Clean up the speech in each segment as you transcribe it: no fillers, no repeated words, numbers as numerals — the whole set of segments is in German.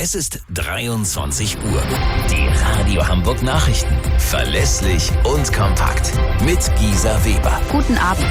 Es ist 23 Uhr. Die Radio Hamburg Nachrichten. Verlässlich und kompakt. Mit Gisa Weber. Guten Abend.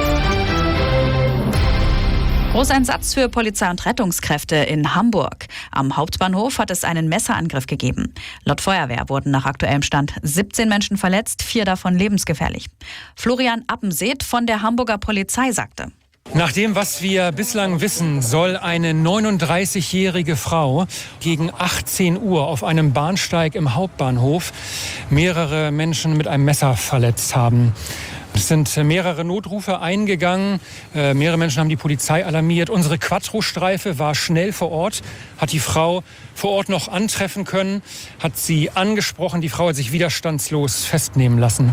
Großeinsatz für Polizei und Rettungskräfte in Hamburg. Am Hauptbahnhof hat es einen Messerangriff gegeben. Laut Feuerwehr wurden nach aktuellem Stand 17 Menschen verletzt, 4 davon lebensgefährlich. Florian Appenseeth von der Hamburger Polizei sagte: Nach dem, was wir bislang wissen, soll eine 39-jährige Frau gegen 18 Uhr auf einem Bahnsteig im Hauptbahnhof mehrere Menschen mit einem Messer verletzt haben. Es sind mehrere Notrufe eingegangen. Mehrere Menschen haben die Polizei alarmiert. Unsere Quattro-Streife war schnell vor Ort, hat die Frau vor Ort noch antreffen können, hat sie angesprochen. Die Frau hat sich widerstandslos festnehmen lassen.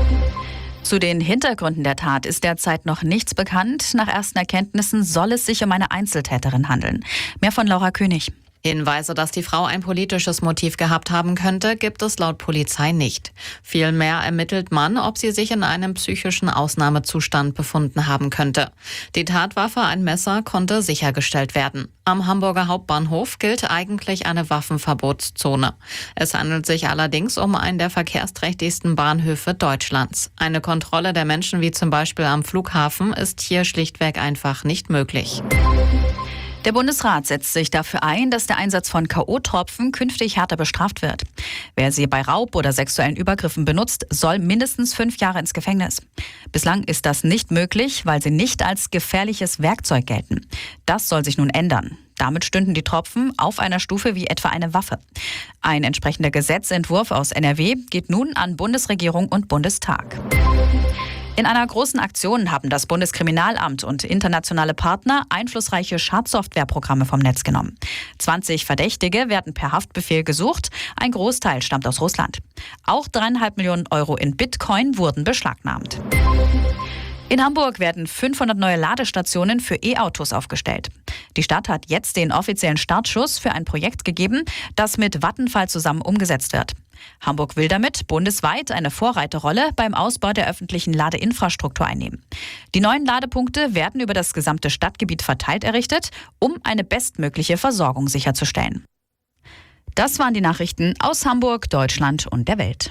Zu den Hintergründen der Tat ist derzeit noch nichts bekannt. Nach ersten Erkenntnissen soll es sich um eine Einzeltäterin handeln. Mehr von Laura König. Hinweise, dass die Frau ein politisches Motiv gehabt haben könnte, gibt es laut Polizei nicht. Vielmehr ermittelt man, ob sie sich in einem psychischen Ausnahmezustand befunden haben könnte. Die Tatwaffe, ein Messer, konnte sichergestellt werden. Am Hamburger Hauptbahnhof gilt eigentlich eine Waffenverbotszone. Es handelt sich allerdings um einen der verkehrsträchtigsten Bahnhöfe Deutschlands. Eine Kontrolle der Menschen wie zum Beispiel am Flughafen ist hier schlichtweg einfach nicht möglich. Der Bundesrat setzt sich dafür ein, dass der Einsatz von K.O.-Tropfen künftig härter bestraft wird. Wer sie bei Raub oder sexuellen Übergriffen benutzt, soll mindestens 5 Jahre ins Gefängnis. Bislang ist das nicht möglich, weil sie nicht als gefährliches Werkzeug gelten. Das soll sich nun ändern. Damit stünden die Tropfen auf einer Stufe wie etwa eine Waffe. Ein entsprechender Gesetzentwurf aus NRW geht nun an Bundesregierung und Bundestag. In einer großen Aktion haben das Bundeskriminalamt und internationale Partner einflussreiche Schadsoftwareprogramme vom Netz genommen. 20 Verdächtige werden per Haftbefehl gesucht. Ein Großteil stammt aus Russland. Auch 3,5 Millionen Euro in Bitcoin wurden beschlagnahmt. In Hamburg werden 500 neue Ladestationen für E-Autos aufgestellt. Die Stadt hat jetzt den offiziellen Startschuss für ein Projekt gegeben, das mit Vattenfall zusammen umgesetzt wird. Hamburg will damit bundesweit eine Vorreiterrolle beim Ausbau der öffentlichen Ladeinfrastruktur einnehmen. Die neuen Ladepunkte werden über das gesamte Stadtgebiet verteilt errichtet, um eine bestmögliche Versorgung sicherzustellen. Das waren die Nachrichten aus Hamburg, Deutschland und der Welt.